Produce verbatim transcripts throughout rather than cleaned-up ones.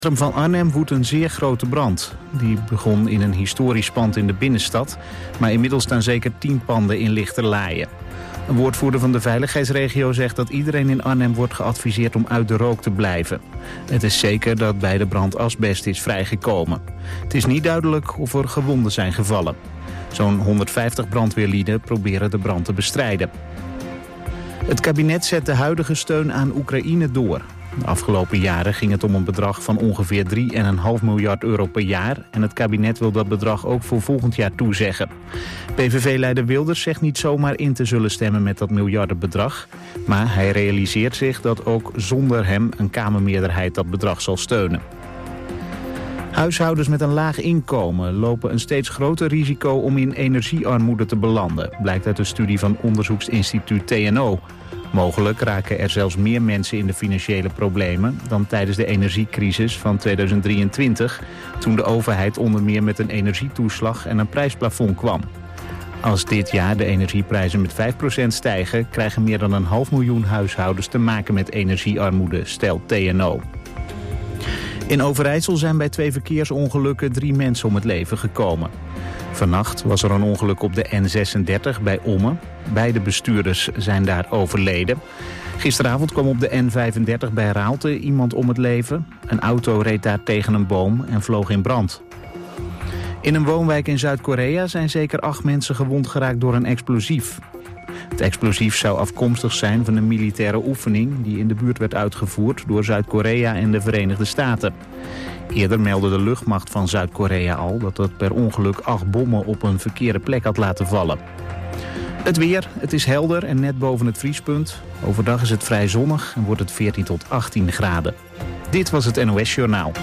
In het centrum van Arnhem woedt een zeer grote brand. Die begon in een historisch pand in de binnenstad, maar inmiddels staan zeker tien panden in lichte laaien. Een woordvoerder van de veiligheidsregio zegt dat iedereen in Arnhem wordt geadviseerd om uit de rook te blijven. Het is zeker dat bij de brand asbest is vrijgekomen. Het is niet duidelijk of er gewonden zijn gevallen. Zo'n honderdvijftig brandweerlieden proberen de brand te bestrijden. Het kabinet zet de huidige steun aan Oekraïne door. De afgelopen jaren ging het om een bedrag van ongeveer drie komma vijf miljard euro per jaar. En het kabinet wil dat bedrag ook voor volgend jaar toezeggen. P V V-leider Wilders zegt niet zomaar in te zullen stemmen met dat miljardenbedrag. Maar hij realiseert zich dat ook zonder hem een Kamermeerderheid dat bedrag zal steunen. Huishoudens met een laag inkomen lopen een steeds groter risico om in energiearmoede te belanden, blijkt uit een studie van onderzoeksinstituut T N O. Mogelijk raken er zelfs meer mensen in de financiële problemen dan tijdens de energiecrisis van tweeduizend drieëntwintig, toen de overheid onder meer met een energietoeslag en een prijsplafond kwam. Als dit jaar de energieprijzen met vijf procent stijgen, krijgen meer dan een half miljoen huishoudens te maken met energiearmoede, stelt T N O. In Overijssel zijn bij twee verkeersongelukken drie mensen om het leven gekomen. Vannacht was er een ongeluk op de N zesendertig bij Ommen. Beide bestuurders zijn daar overleden. Gisteravond kwam op de N vijfendertig bij Raalte iemand om het leven. Een auto reed daar tegen een boom en vloog in brand. In een woonwijk in Zuid-Korea zijn zeker acht mensen gewond geraakt door een explosief. Het explosief zou afkomstig zijn van een militaire oefening die in de buurt werd uitgevoerd door Zuid-Korea en de Verenigde Staten. Eerder meldde de luchtmacht van Zuid-Korea al dat het per ongeluk acht bommen op een verkeerde plek had laten vallen. Het weer, het is helder en net boven het vriespunt. Overdag is het vrij zonnig en wordt het veertien tot achttien graden. Dit was het N O S Journaal.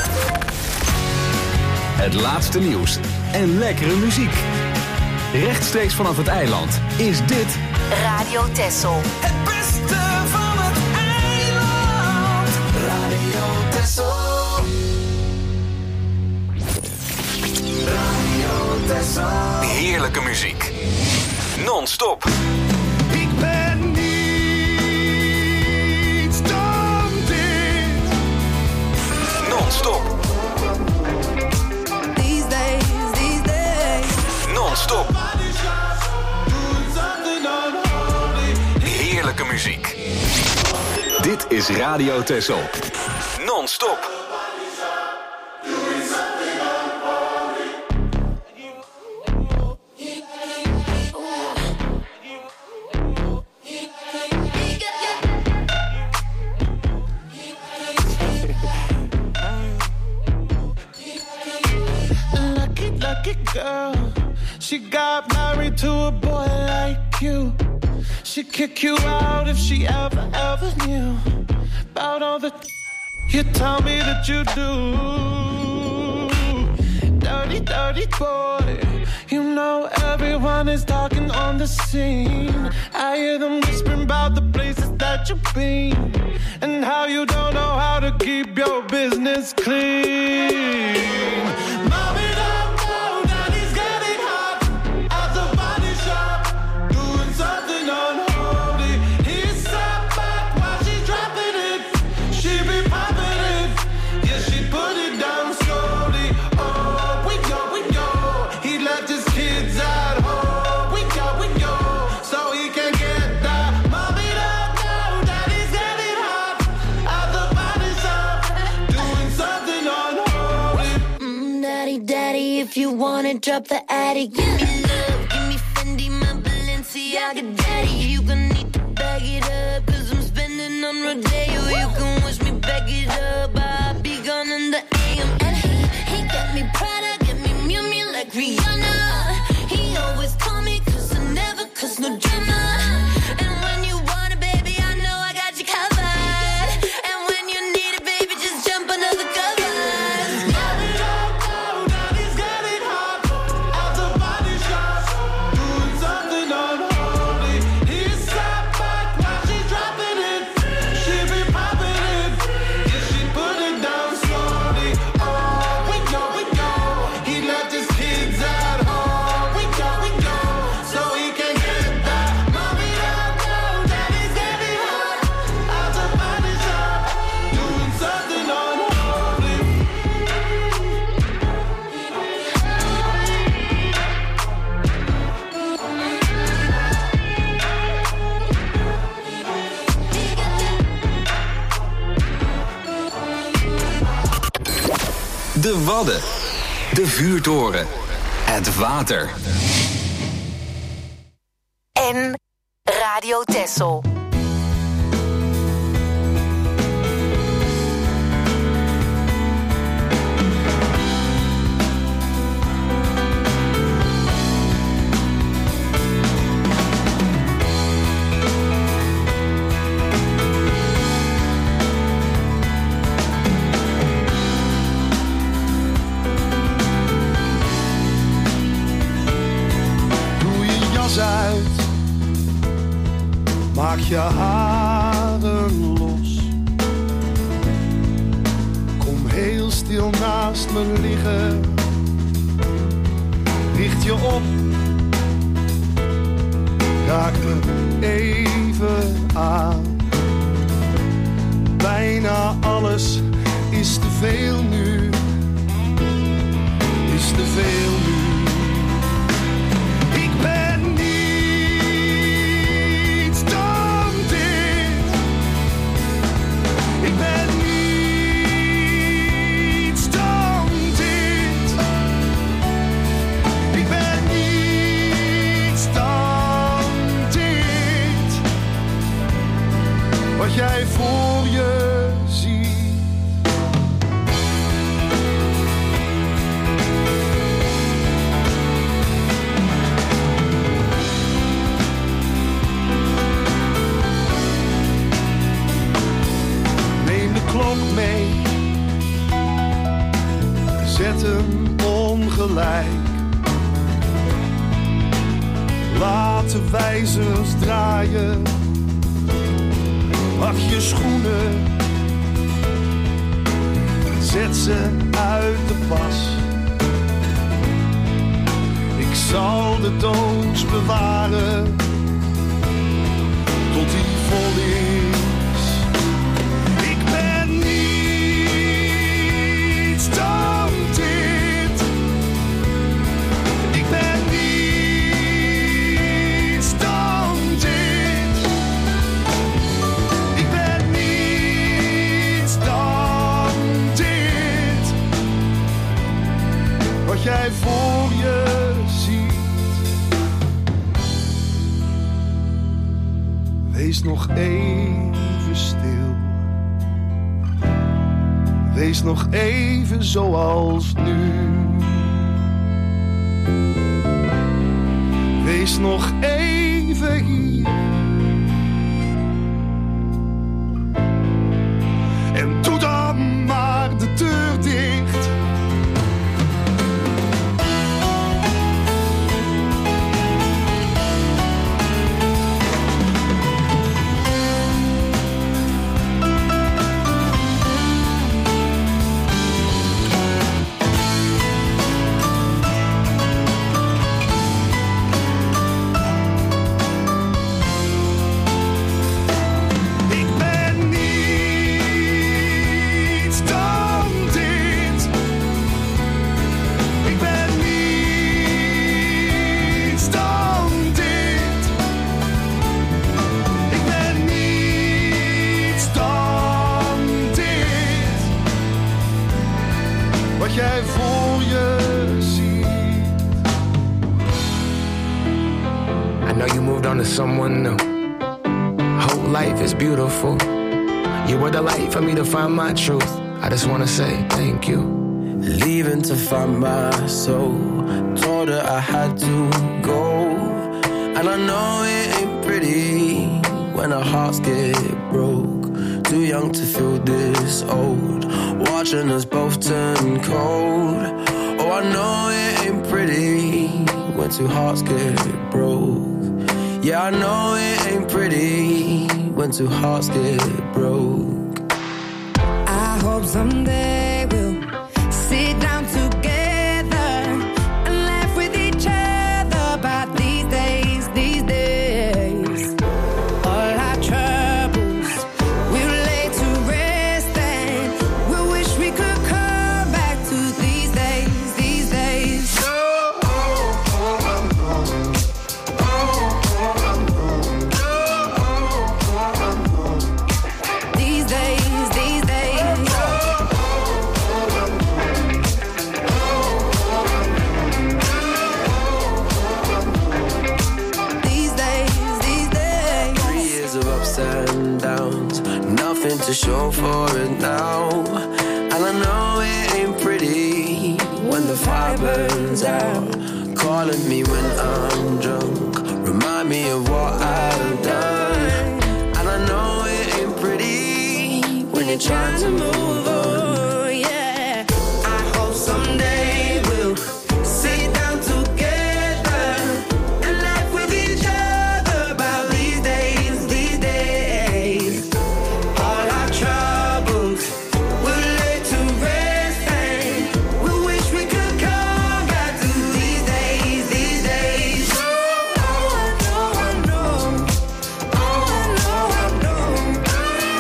Het laatste nieuws en lekkere muziek. Rechtstreeks vanaf het eiland is dit Radio Texel. Het beste van het eiland. Radio Texel. Radio Texel. heerlijke muziek. Non-stop. Ik ben niet dan dit. Non-stop. These days, these days. Non-stop. Heerlijke muziek. Dit is Radio Texel. Non-stop. Lucky, lucky girl. She got married to a boy like you. She'd kick you out if she ever, ever knew about all the you tell me that you do. Dirty, dirty boy. You know everyone is talking on the scene. I hear them whispering about the places that you've been and how you don't know how to keep your business clean. Mommy, don't know that he's getting hot at the body shop, doing something unholy. He's sat back while she's dropping it. She be popping it, yeah, she put it down slowly. Oh, we go, we go. He left his kids at home. We go, we go, so he can get that. Mommy don't know that he's getting hot at the body shop, doing something unholy. Mm, daddy, daddy, if you wanna drop the attic, give me love, give me Fendi, my Balenciaga, daddy. You gonna need to bag it up, cause I'm spending on Rodeo. You can wish me back it up, I'll be gone in the A M. And he, he got me Prada, got me Miu Miu like Rihanna. He always call me cause I never cause no drama. And when you want it, baby, I know I got you covered. And when you need it, baby, just jump under the covers. Mommy don't know that he's getting hot at the body shop, doing something unholy. He's sat back while she's dropping it. She be De Wadden. De vuurtoren. Het water. En Radio Texel. Uit. Maak je haren los. Kom heel stil naast me liggen. Richt je op. Raak me even aan. Bijna alles is te veel nu. Is te veel nu. Wat jij voor je ziet. Neem de klok mee. Zet hem ongelijk. Laat de wijzers draaien. Pak je schoenen, zet ze uit de pas. Ik zal de doos bewaren, tot die vol is. Ik ben niets dan dit. Ik ben niets dan dit. Wat jij voor je ziet. Wees nog even stil. Wees nog even zoals nu. Wees nog even hier. En doe dan maar de deur dicht. Jij voor je ziet. I know you moved on to someone new. Whole life is beautiful. You were the light for me to find my truth. I just wanna say thank you. Leaving to find my soul. Told her I had to go. And I know it ain't pretty when our hearts get broke. Too young to feel this old. Watching us both turn cold. Oh, I know it ain't pretty when two hearts get broke. Yeah, I know it ain't pretty when two hearts get broke. I hope someday we'll sit down together and laugh with each other about these days, these days. All our troubles we'll lay to rest and we'll wish we could come back to these days, these days. Oh, oh, oh, I'm gone. Oh, oh, I'm gone. Oh, oh, I'm gone. These days, these days. Oh, oh, show for it now. And I know it ain't pretty when the fire burns out. Calling me when I'm drunk, remind me of what I've done. And I know it ain't pretty when you're trying to move on. Yeah, I hope someday we'll sit down together and laugh with each other about these days, these days. All our troubles we'll lay to rest, and we wish we could come back to these days, these days. Oh, I know, I know. Oh, I know, I know. Oh,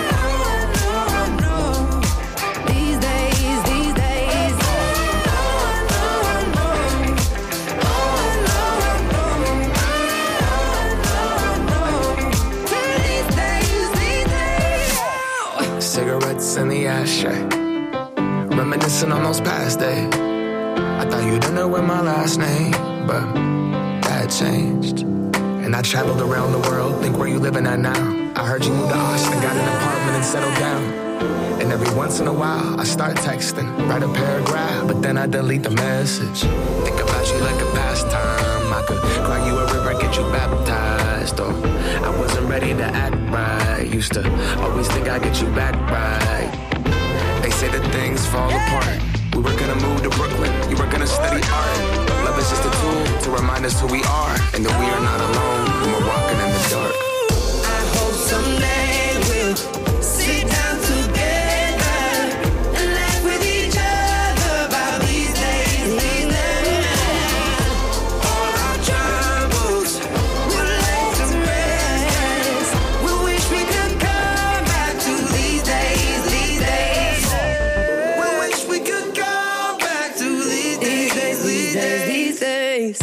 I know, I know. These days, these days. Oh, I know, I know. Oh, I know, I know. Oh, I know, I know. These days, these days. Cigarettes in the ashtray, reminiscing on those past days. I thought you didn't know my last name, but that changed. And I traveled around the world, think where you living at now. I heard you moved to Austin, got an apartment and settled down. And every once in a while, I start texting, write a paragraph, but then I delete the message. Think about you like a pastime. I could cry you a river, get you baptized. Or I wasn't ready to act right. Used to always think I'd get you back right. They say that things fall apart. We were gonna move to Brooklyn, you were gonna study art. Love is just a tool to remind us who we are, and that we are not alone when we're walking in the dark. I hope someday we'll sit down together and laugh with each other about these days, these days. All our troubles will lay to rest. We wish we could come back to these days, these days. We wish we could come back to these days, these days, these days.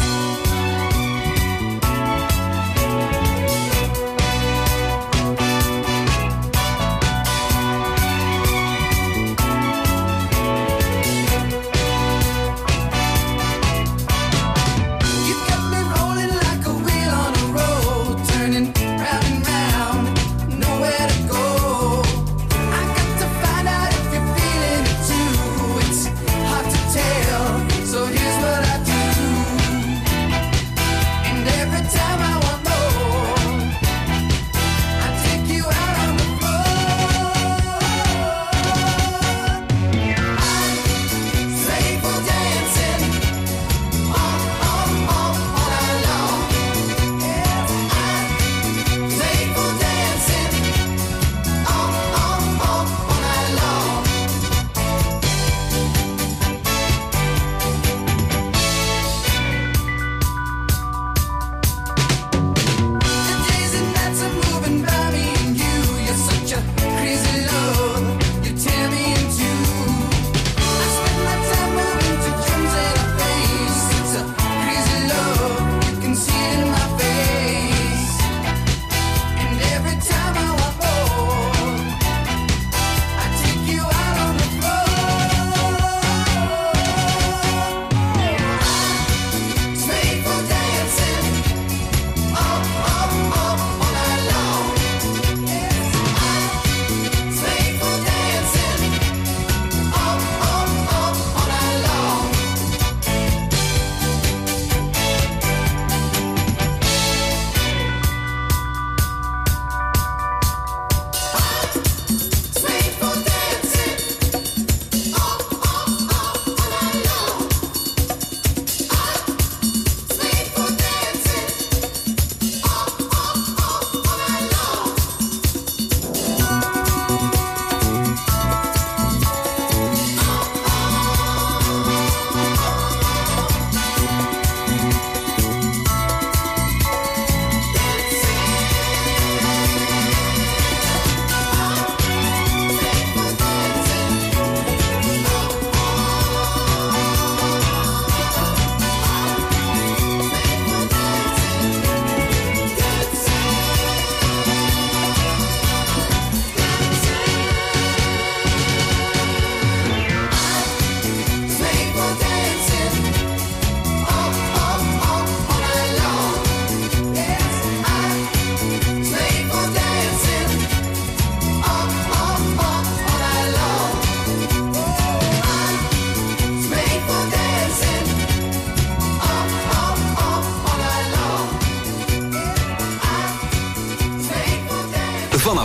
You got me rolling like a wheel on a road, turning round and round, nowhere to go. I got to find out if you're feeling it too. It's hard to tell, so here's what I do.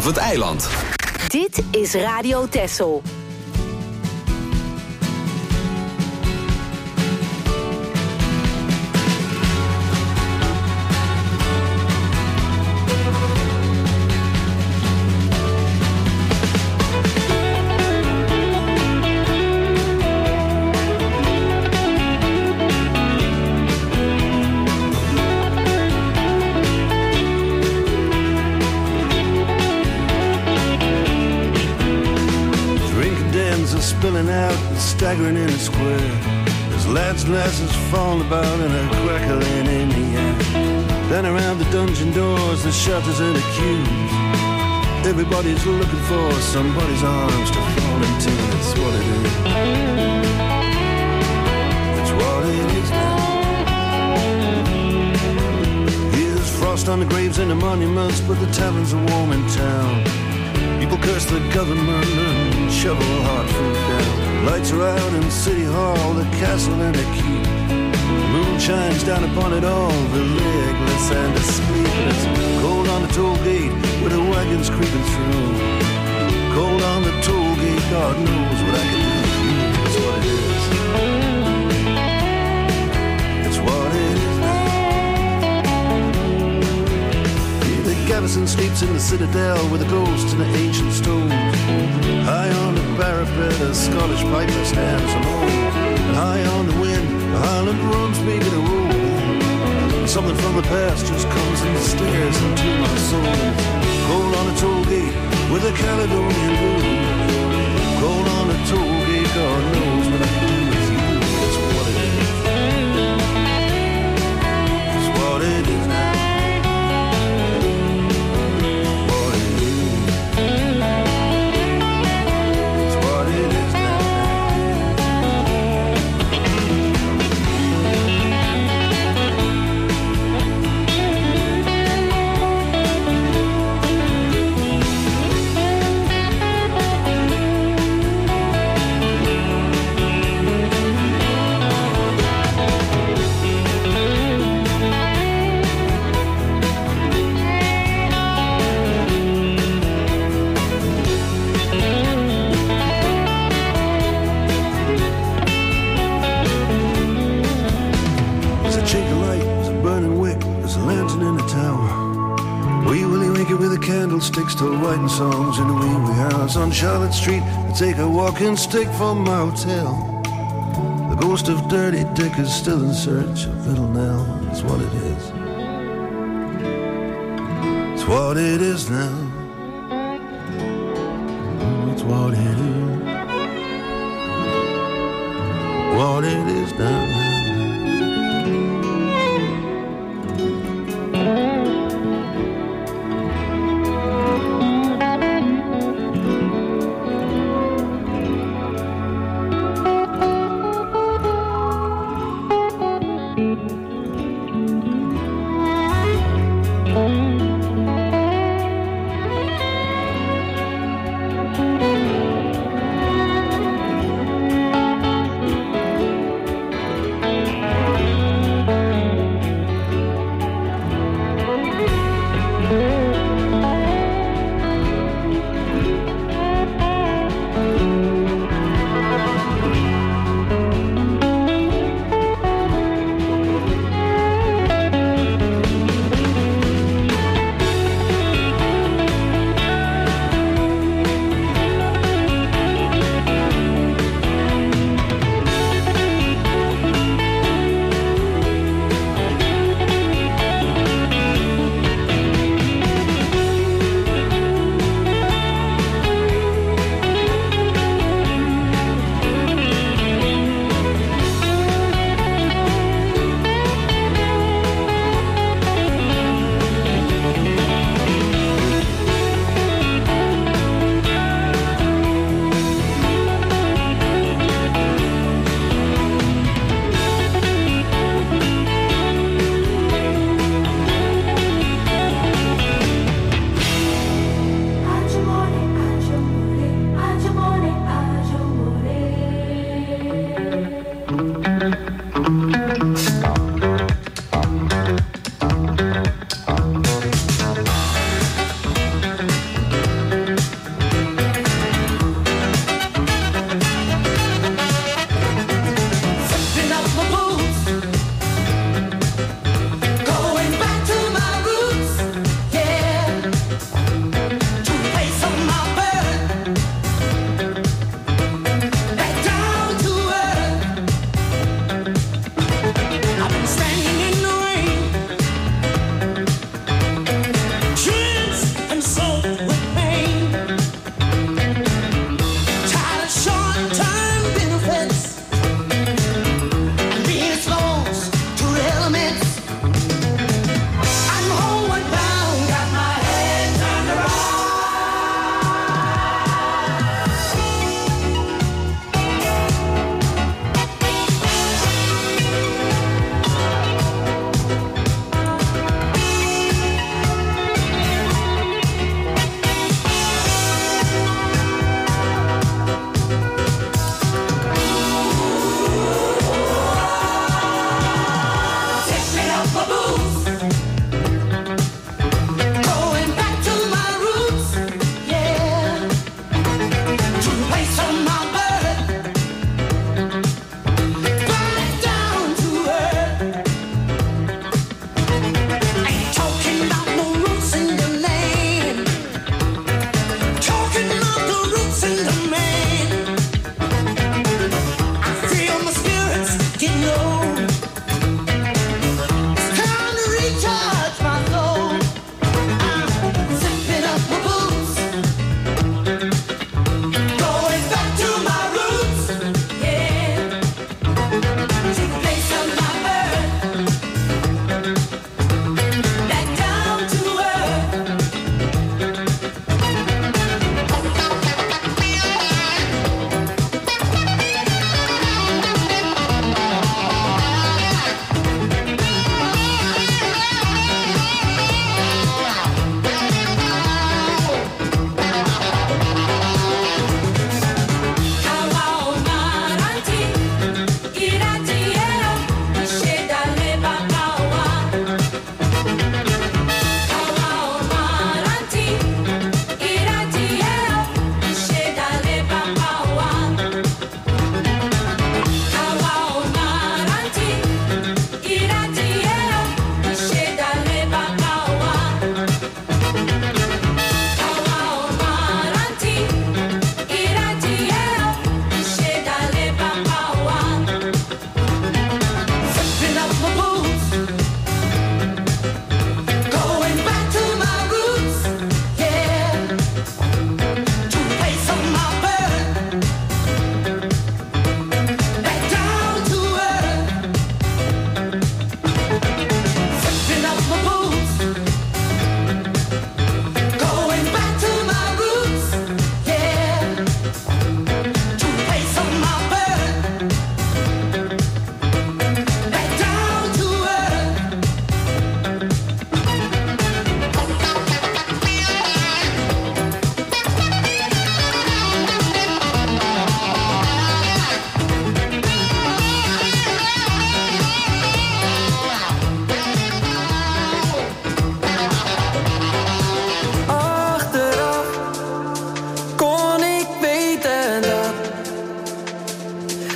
het eiland. Dit is Radio Texel. Spilling out and staggering in a square. There's lads' glasses falling about and a crackling in the air. Then around the dungeon doors, the shutters and the queues. Everybody's looking for somebody's arms to fall into. It's what it is. It's what it is now. Here's frost on the graves and the monuments, but the taverns are warm in town. People curse the government and shovel hard food down. Lights are out in City Hall, the castle and the keep. The moon shines down upon it all, the legless and the sleepless. Cold on the toll gate with the wagons creeping through. Cold on the toll gate, God knows what I can do. It's what it is. It's what it is now. Gavison sleeps in the citadel with the ghosts and the ancient stones. High on the parapet, a Scottish piper stands alone. And high on the wind, the Highland drums begin to roll. Something from the past just comes and stares into my soul. Cold on the toll gate with a Caledonian moon. Cold on the toll gate, God knows what I can do with you. It's what it is. It's what it is now. Candlesticks still writing songs in the wee wee house on Charlotte Street. I take a walking stick from my hotel. The ghost of Dirty Dick is still in search of Little Nell. It's what it is. It's what it is now. It's what it is. What it is now.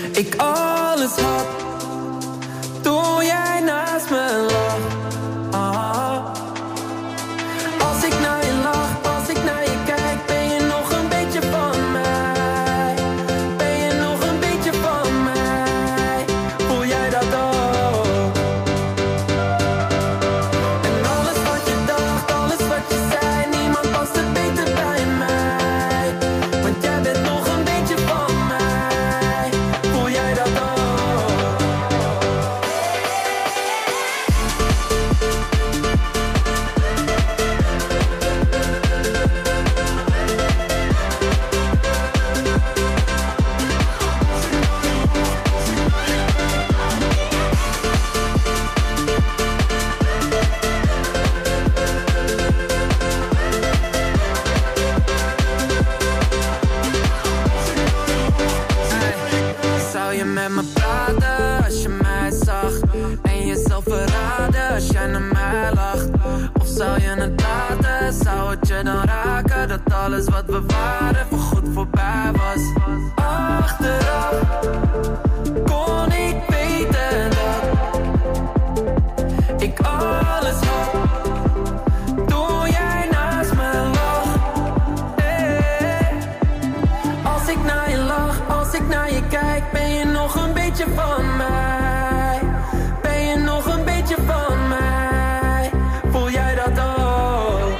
ik alles had toen jij naast me lag. Ah. Als ik naar je lach, als ik naar je kijk, ben je nog een beetje van mij? Ben je nog een beetje van mij? Voel jij dat ook? En alles wat je dacht, alles wat je zei, niemand past er beter bij mij. Want jij bent nog een beetje van mij. Voel jij dat ook? Zou je met me praten als je mij zag? En jezelf verraden als jij naar mij lacht? Of zou je het laten? Zou het je dan raken dat alles wat we waren voorgoed voorbij was? Achteraf kon ik weten dat ik alles had toen jij naast me lag. Hey. Als ik naar je lach, als ik naar je kijk, ben je nog een beetje van mij? Ben je nog een beetje van mij? Voel jij dat ook?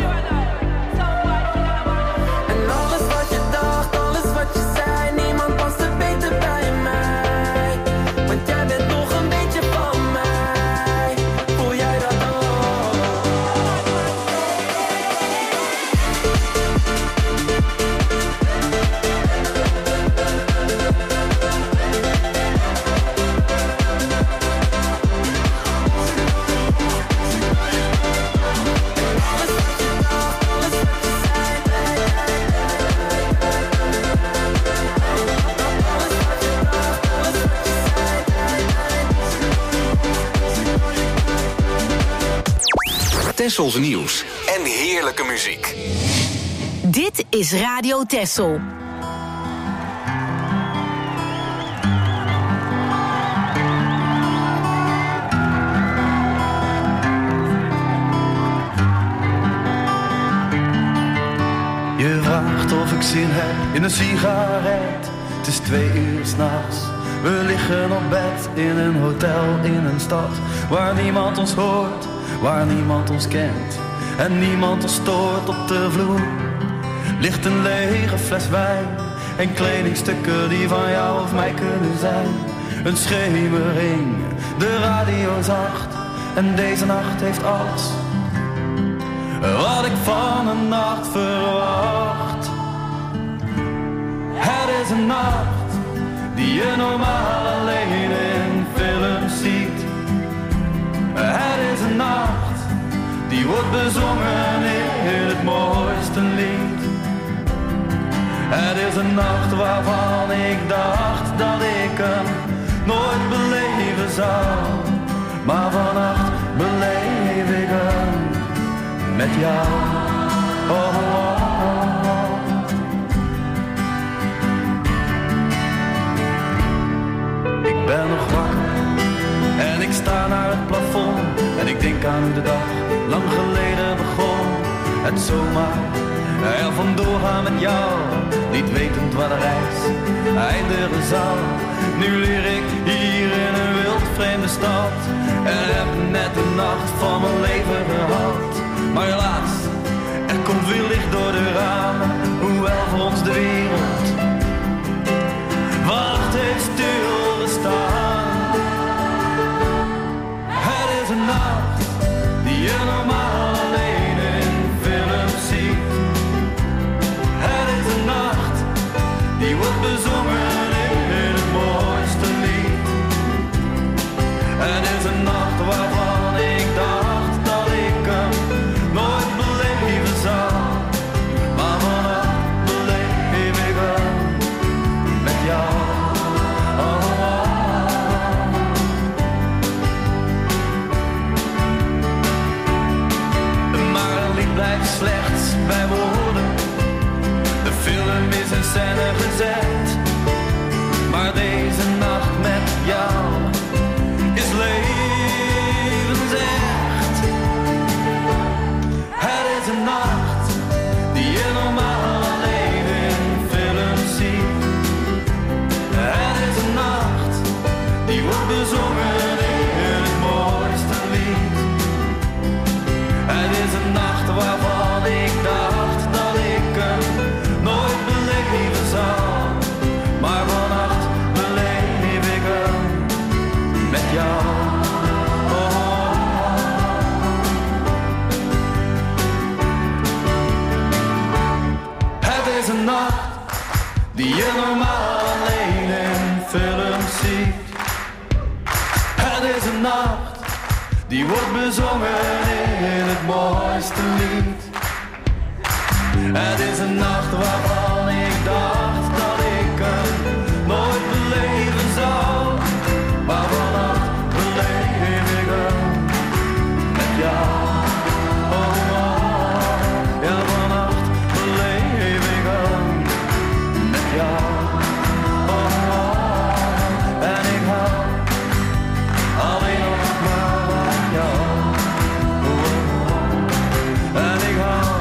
En alles wat je dacht, alles wat je zei, niemand past er beter bij mij. Want jij bent nog een beetje van mij. Voel jij dat ook? Tessels nieuws en heerlijke muziek. Dit is Radio Tessel. Je vraagt of ik zin heb in een sigaret. Het is twee uur 's nachts. We liggen op bed in een hotel in een stad waar niemand ons hoort, waar niemand ons kent en niemand ons stoort. Op de vloer ligt een lege fles wijn en kledingstukken die van jou of mij kunnen zijn. Een schemering, de radio zacht en deze nacht heeft alles wat ik van een nacht verwacht. Het is een nacht die je normaal alleen in films ziet. Het is een nacht die wordt bezongen in het mooiste lied. Het is een nacht waarvan ik dacht dat ik hem nooit beleven zou. Maar vannacht beleef ik hem met jou. Oh, oh, oh, oh. Ik ben nog wakker en ik sta naar het plafond en ik denk aan hoe de dag lang geleden begon. Het zomaar er vandoor gaan met jou, niet wetend waar de reis eindigen zou. Nu leer ik hier in een wild vreemde stad en heb net de nacht van mijn leven gehad. Maar helaas, er komt weer licht door de ramen, hoewel voor ons de wereld wacht heeft stilgestaan. Het is een nacht die je normaal alleen in films ziet. Het is een nacht die wordt bezongen in het mooiste lied. Het is een nacht waarvan ik dacht dat ik hem nooit beleven zou. Maar vannacht beleef ik hem hem ziet. Het is een nacht, die wordt bezongen in het mooiste lied. Het is een nacht waarvan ik dacht dat ik hem nooit beleven zou. Maar vannacht beleef ik hem met jou. Oh, oh, ja, vannacht beleef ik hem met jou. Oh, oh, en ik hou alleen nog maar van jou. Oh, oh, en ik hou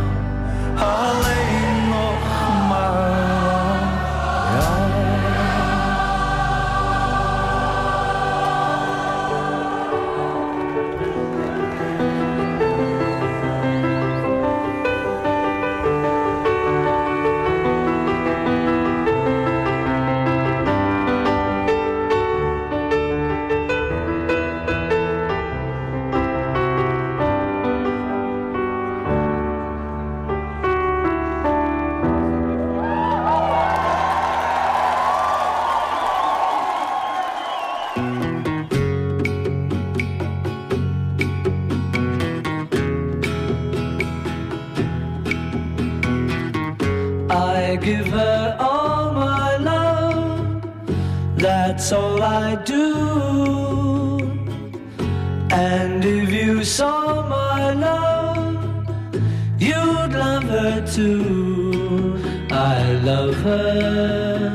alleen nog maar van jou. I give her all my love, that's all I do. And if you saw my love, you'd love her too. I love her.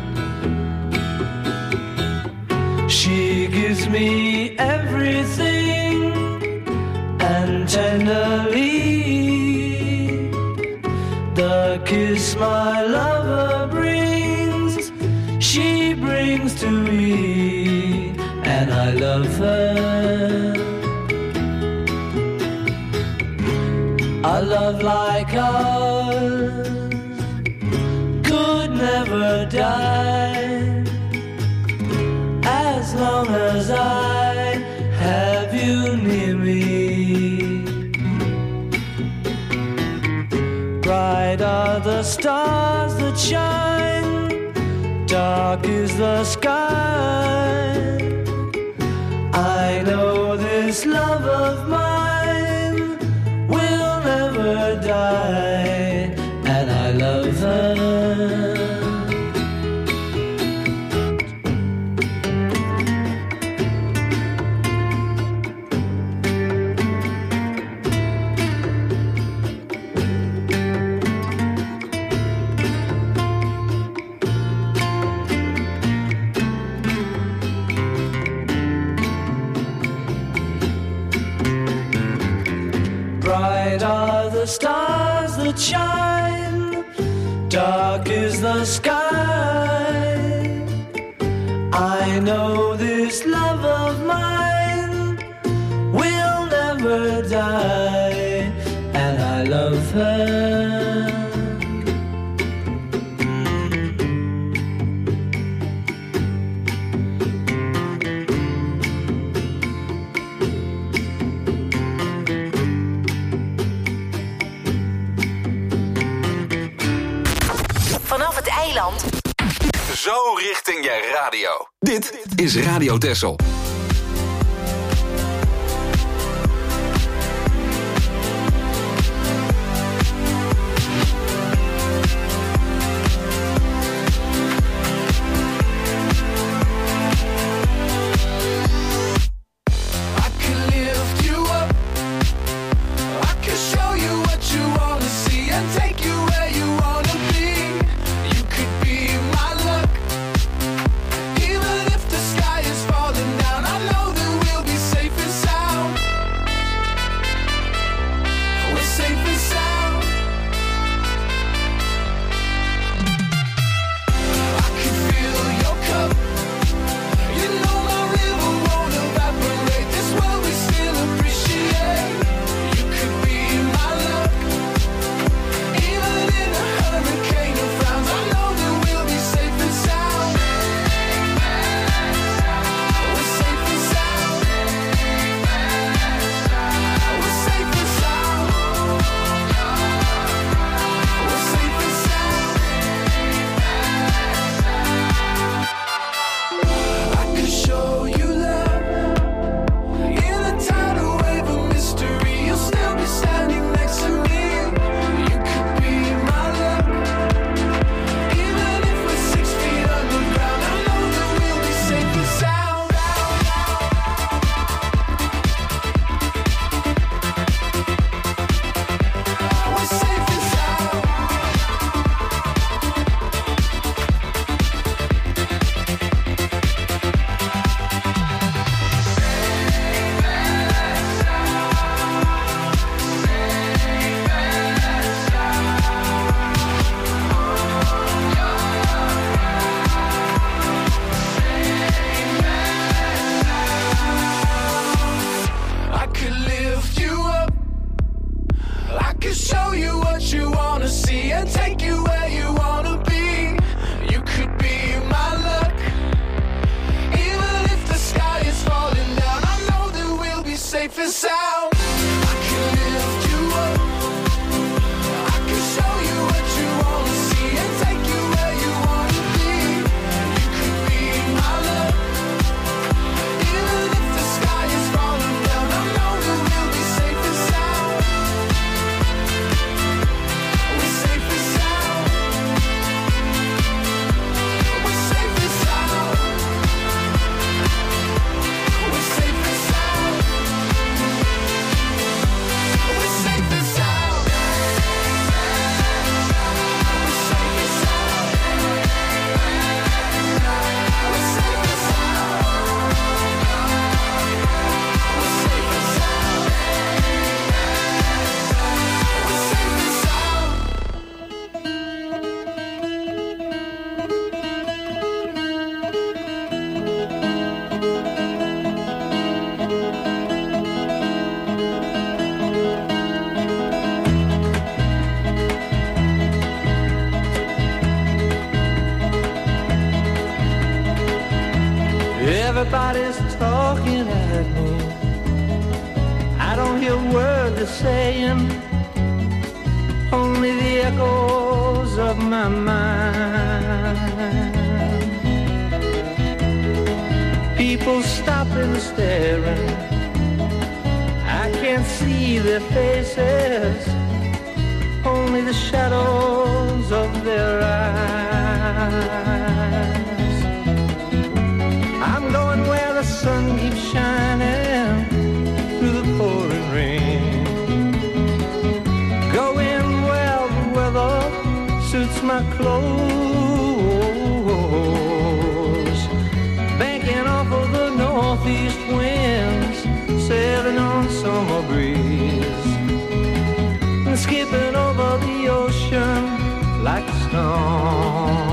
She gives me everything, and tenderly the kiss my lover brings, she brings to me, and I love her. A love like ours could never die, as long as I have you near me. Bright are the stars that shine, dark is the sky. I know this love of mine will never die, and I love her. Bright are the stars that shine, dark is the sky. I know this love of mine will never die, and I love her. Vanaf het eiland. Zo richting je radio. Dit is Radio Texel. Even if the sky is falling down, I safe and sound. I can lift you up. I can show you what you wanna see and take you where you wanna be. You could be my love. Even if the sky is falling down, I know that we'll be safe and sound. We're safe and sound. We're safe and sound. We're safe and sound. We're safe and sound. We're safe and sound. We're safe and Everybody's talking at me. I don't hear a word they're saying, only the echoes of my mind. People stopping, staring. I can't see their faces, only the shadows of their eyes. I'm going where the sun keeps shining through the pouring rain. Going where the weather suits my clothes. Banking off of the northeast winds, sailing on summer breeze. And skipping over the ocean like a storm.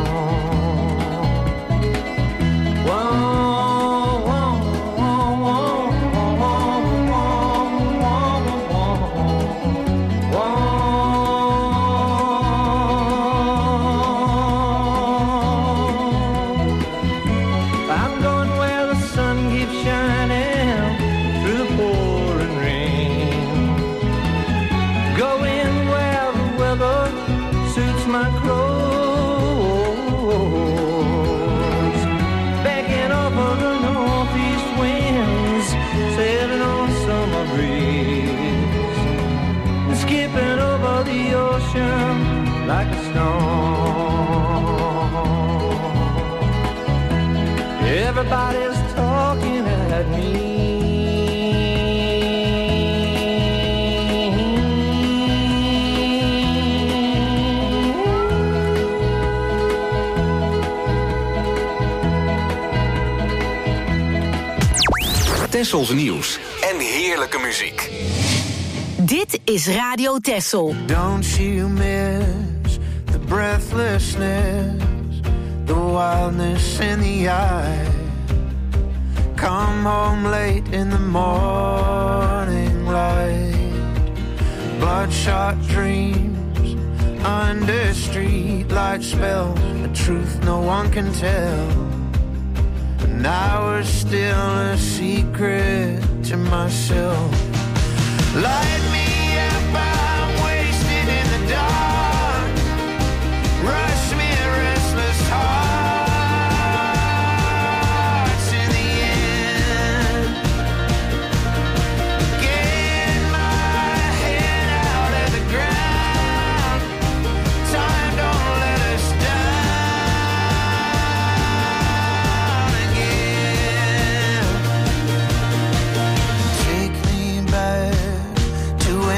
Like a storm. Everybody's talking at me. Tessels nieuws en heerlijke muziek. Dit is Radio Tessel. Don't you miss the breathlessness, the wildness in the eye? Come home late in the morning light. Bloodshot dreams under streetlight spells, a truth no one can tell. And I was still a secret to myself. Light me up, I'm wasted in the dark. Rush me, restless hearts in the end. Get my head out of the ground. Time don't let us down again. Take me back to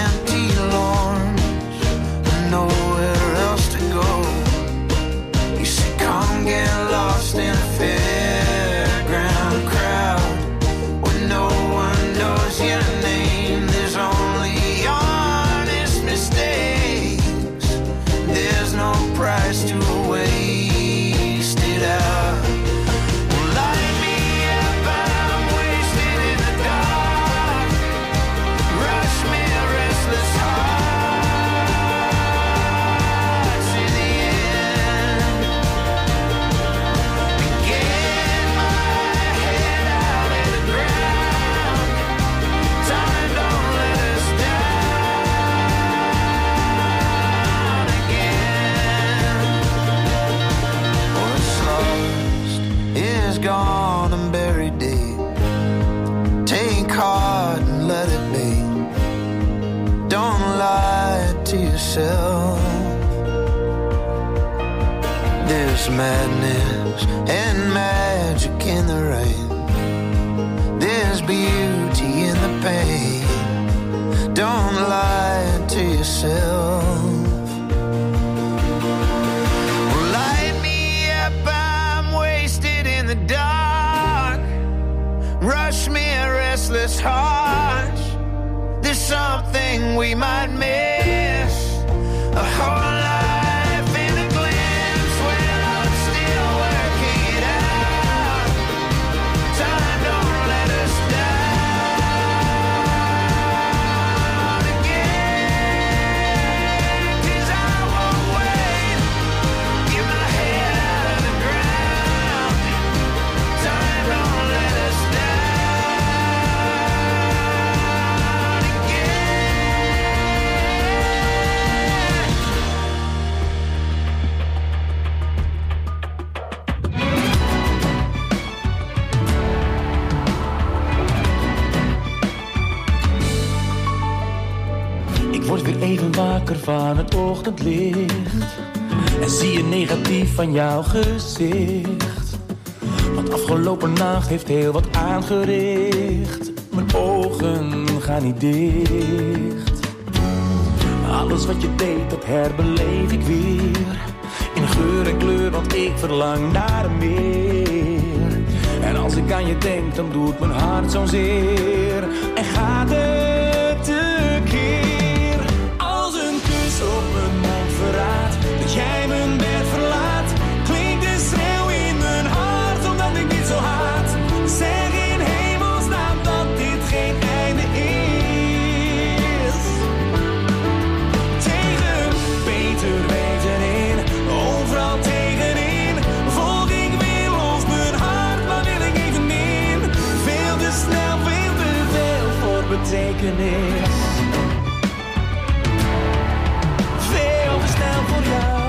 yourself. There's madness and magic in the rain. There's beauty in the pain. Don't lie to yourself. Well, light me up, I'm wasted in the dark. Rush me a restless heart. There's something we might miss. A whole life in a glimpse when I'm still working it out. Time don't let us down again. 'Cause I won't wait. Get my head out of the ground. Time don't let us down again. Ik word weer even wakker van het ochtendlicht en zie je negatief van jouw gezicht. Want afgelopen nacht heeft heel wat aangericht. Mijn ogen gaan niet dicht. Alles wat je deed, dat herbeleef ik weer. In geur en kleur, want ik verlang naar meer. En als ik aan je denk, dan doet mijn hart zo'n zeer. En gaat het tekeer. Als een kus op mijn mond verraadt dat jij mijn bed verlaat. Klinkt de schreeuw in mijn hart, omdat ik dit zo haat. Zeg in hemelsnaam dat dit geen einde is. Tegen beter weten in, overal tegenin. Volg ik weer los mijn hart, maar wil ik evenin. Veel te snel, veel te veel voor betekenis. Veel te snel voor jou.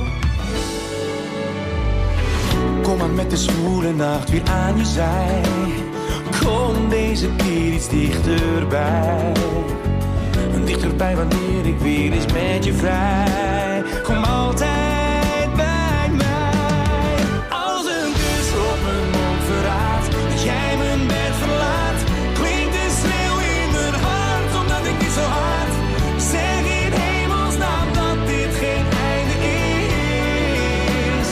Kom maar met de zwoele nacht weer aan je zij. Kom deze keer iets dichterbij. Dichterbij wanneer ik weer eens met je vrij. Kom altijd bij mij. Als een kus op mijn mond verraadt dat jij mijn bed verlaat. Klinkt de schreeuw in mijn hart, omdat ik dit zo haat. Zeg in hemelsnaam dat dit geen einde is.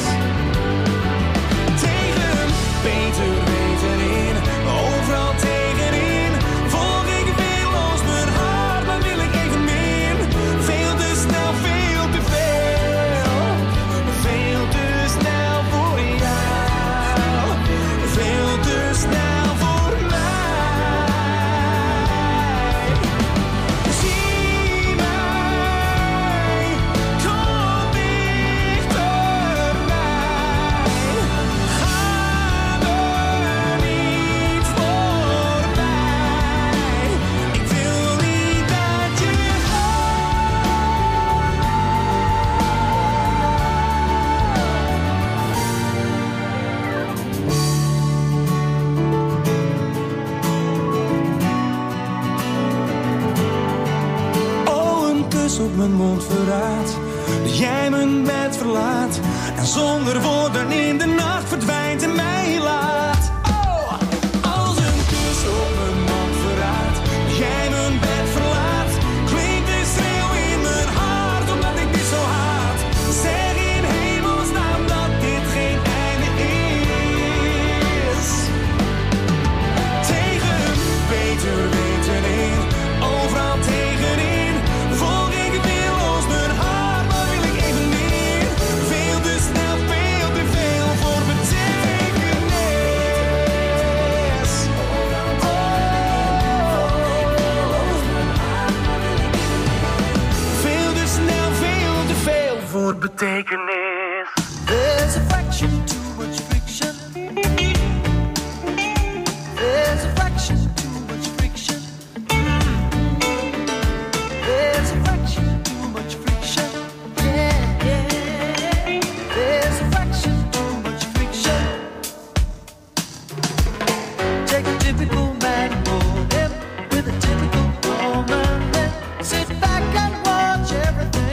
Tegen beter weten in, overal tegenin. Volg ik weer los mijn hart, maar wil ik even min. Veel te snel, veel te veel. Veel te snel voor jou. Veel te snel voor mij. Zie mij, kom dichterbij. Ga me niet voorbij. Ik wil niet dat je Oh, een kus op mijn mond verraadt dat jij mijn bed verlaat. En zonder woorden in de nacht verdwijnt en mij laat. Oh, als een kus op mijn mond verraadt dat jij mijn bed verlaat. Klinkt de schreeuw in mijn hart, omdat ik dit zo haat. Zeg in hemelsnaam dat dit geen einde is. Tegen beter weten in, overal tegenin. Volg ik weer los mijn hart, maar wil ik even meer. Veel te snel, veel te veel voor betekenis. Veel te snel, veel te veel voor betekenis. There's a fraction, too much friction. There's a fraction, too much friction. There's a fraction, too much friction. Yeah, yeah. There's a fraction, too much friction. Take a typical man, mold him with a typical woman. Then sit back and watch everything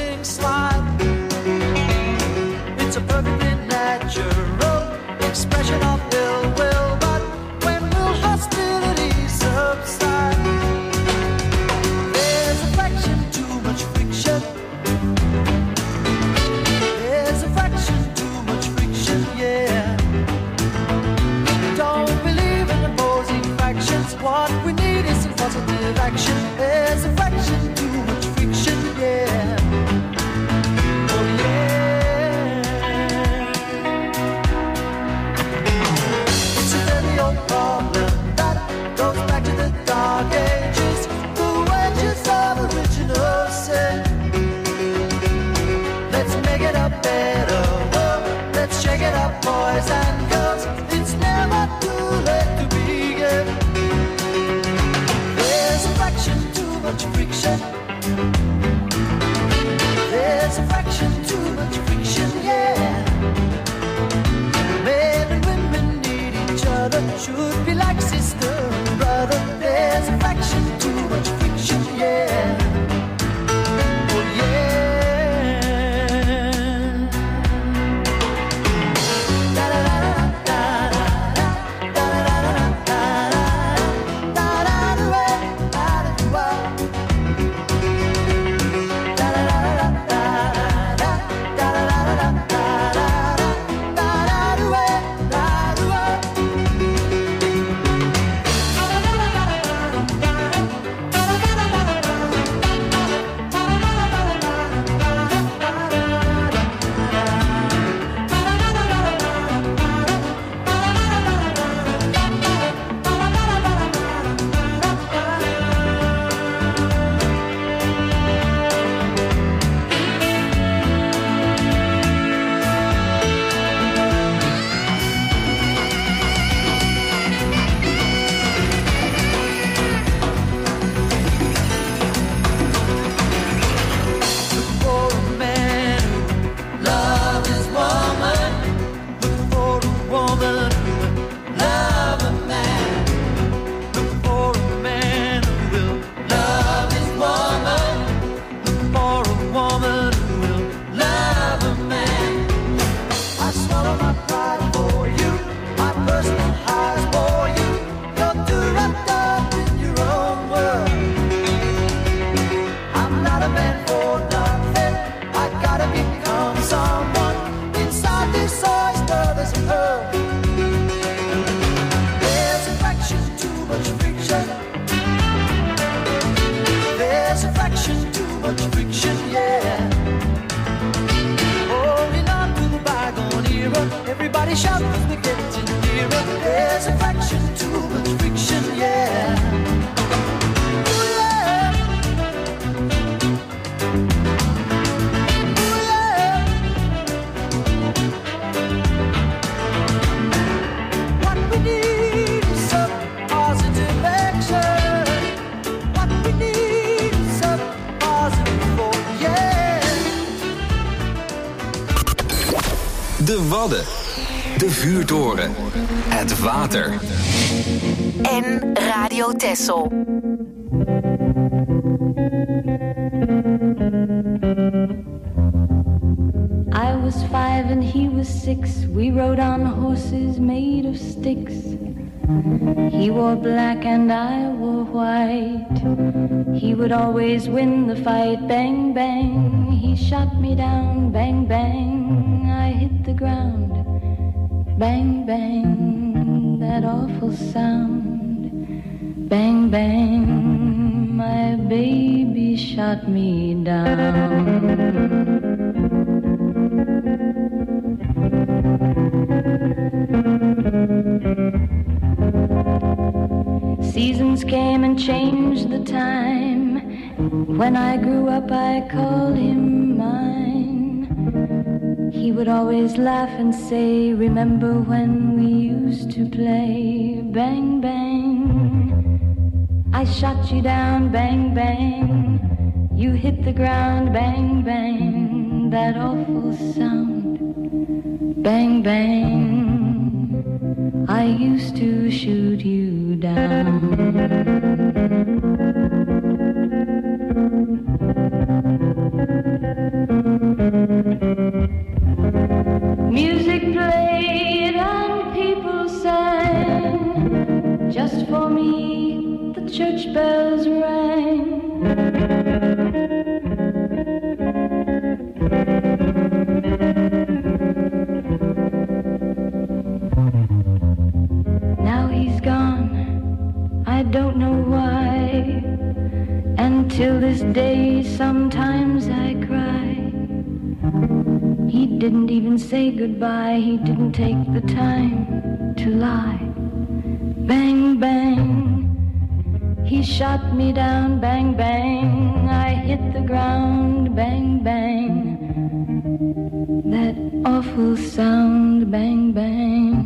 What we need is some positive action. There's a fraction too much friction, yeah. Oh yeah. It's a very old problem that goes back to the dark ages. The wages of original sin. Let's make it a better world. Let's shake it up, boys and girls. It's never too late to begin. There's a fraction too much friction. There's a fraction too much friction, yeah. Men and women need each other. Should be like sister and brother. There's a fraction too much friction, yeah. Oh yeah. Everybody shout 'cause we're getting nearer. There's a fraction too much friction, yeah. Ooh, yeah. Ooh, yeah. What we need is some positive action. What we need is some positive hope, yeah. De Wadden. De vuurtoren. Het water. En Radio Texel. I was five and he was six. We rode on horses made of sticks. He wore black and I wore white. He would always win the fight. Bang, bang. He shot me down. Bang, bang. I hit the ground. Bang, bang, that awful sound. Bang, bang, my baby shot me down. Seasons came and changed the time. When I grew up I called him mine. He would always laugh and say, remember when we used to play? Bang, bang, I shot you down. Bang, bang, you hit the ground. Bang, bang, that awful sound. Bang, bang, I used to shoot you down. Music played and people sang. Just for me, the church bells rang. Now he's gone, I don't Till this day, sometimes I cry. He didn't even say goodbye. He didn't take the time to lie. Bang, bang. He shot me down. Bang, bang. I hit the ground. Bang, bang. That awful sound. Bang, bang.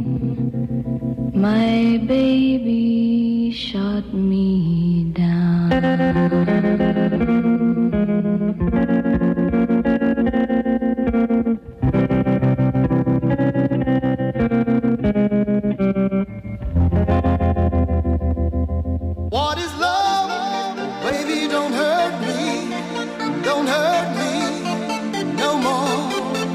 My baby shot me down. What is love? Baby, don't hurt me. Don't hurt me no more.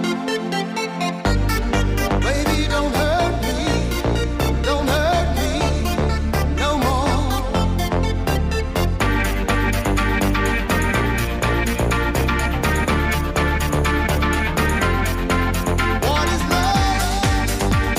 Baby, don't hurt me. Don't hurt me no more. What is love?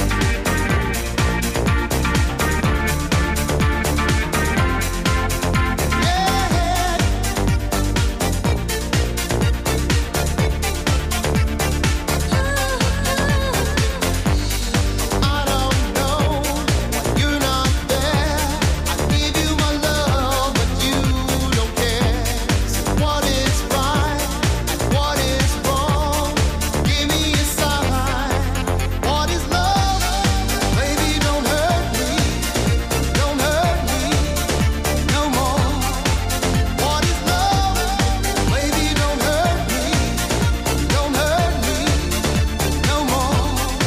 I don't know, you're not there. I give you my love, but you don't care. So what is right and what is wrong? Give me a sign. What is love? Baby, don't hurt me. Don't hurt me no more. What is love? Baby, don't hurt me. Don't hurt me no more.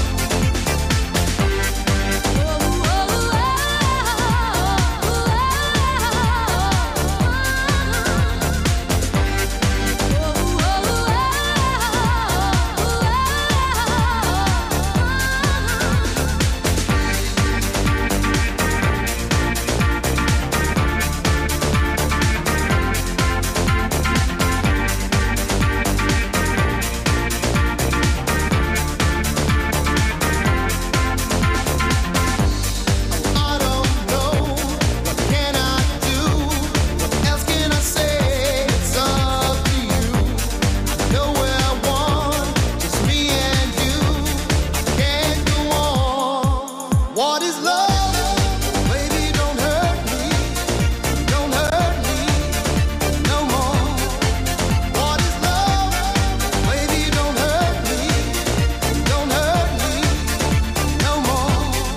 I don't know, what can I do? What else can I say? It's up to you. I know where I want, just me and you. I can't go on. What is love? Baby, don't hurt me. Don't hurt me no more. What is love? Baby, don't hurt me. Don't hurt me no more.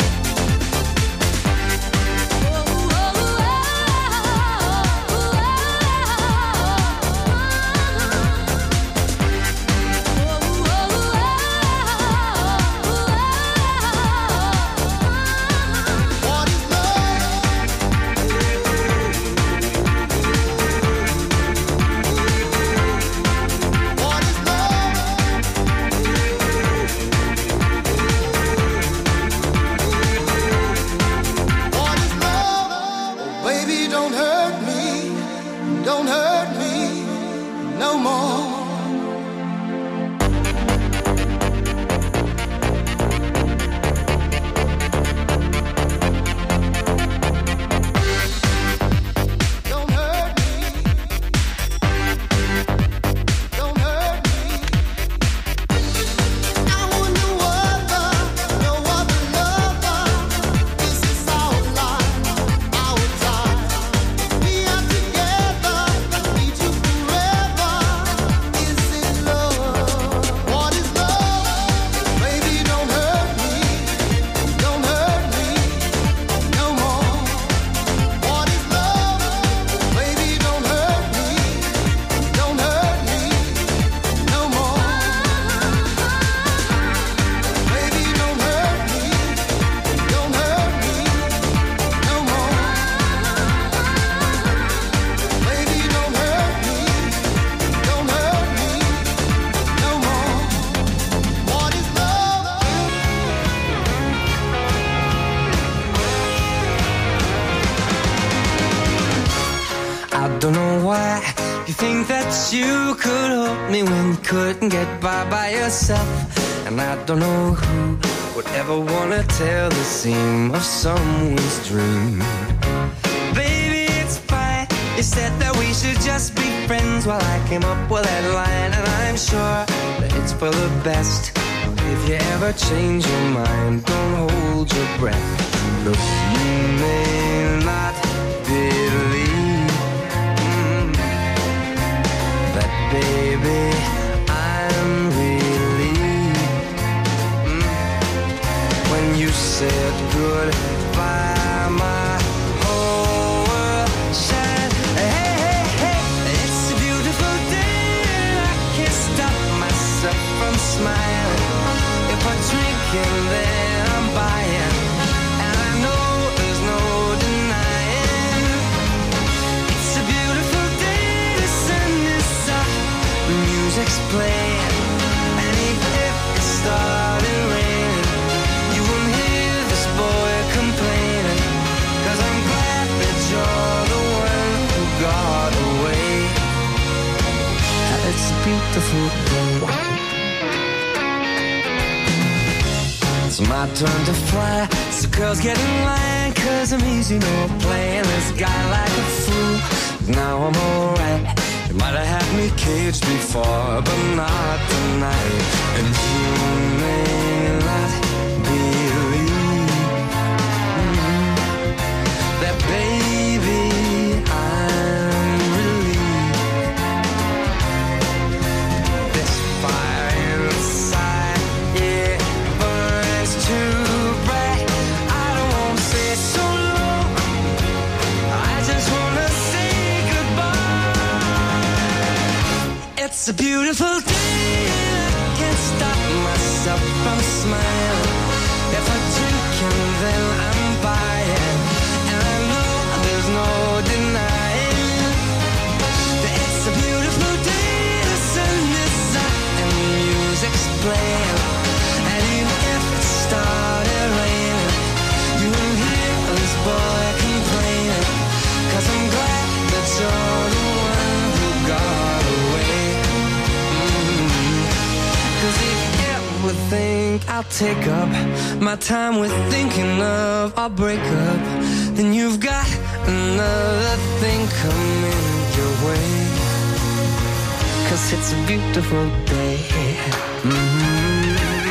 What is love? What is love? What is love? Oh, baby, don't hurt me. Don't hurt me no more. Don't hurt me. Don't hurt me. I want no other, no other lover. This is our life, our time. We are together, need you forever. Is it love? What is love? Baby, don't hurt me. Don't hurt me no more. What is love? Baby, don't hurt me. Don't hurt me no more. Baby, don't hurt me. Don't hurt me no more. Baby, don't hurt me. Don't hurt me no more. What is love? I don't know why you think that you could help me when you couldn't get by by yourself. And I don't know who would ever wanna tell the seam of someone's dream. Baby, it's fine, You said that we should just be friends. Well, I came up with that line, and I'm sure that it's for the best. If you ever change your mind, don't hold your breath. Look, you may not believe mm, that, baby, I'm relieved mm, when you said goodbye, my whole world shined. Hey, hey, hey, it's a beautiful day, and I can't stop myself from smiling. If I drink and then I'm buying, and I know there's no denying. It's a beautiful day, the sun is up, the music's playing, and even if it started raining, you won't hear this boy complaining, 'cause I'm glad that you're the one who got away. It's a beautiful day. It's my turn to fly, so girls get in line, 'cause I'm easy, no playing this guy like a fool. Now I'm alright. You might have had me caged before, but not tonight. And you may not believe mm, that, baby, I'm relieved. This fire inside, yeah, burns too bright. I don't wanna say so long, I just wanna say goodbye. It's a beautiful day, and I can't stop myself from smiling. If I drink and then I'm buying, and I know there's no denying that it's a beautiful day, the sun is up and the music's playing, and even if it started raining, you won't hear this boy complaining, 'cause I'm glad that you're the one who got away. Mm-hmm. 'Cause if you ever think I'll take up my time with thinking of our breakup, then you've got another thing coming your way. 'Cause it's a beautiful day. Mm-hmm.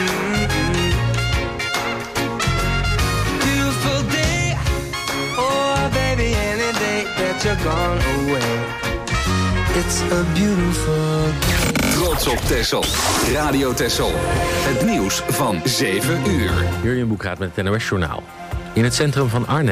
Beautiful day. Oh, baby, any day that you're gone away. It's a beautiful day. Trots op Texel. Radio Texel. Het nieuws van zeven uur. Jurjen Boekraat met het N O S Journaal. In het centrum van Arnhem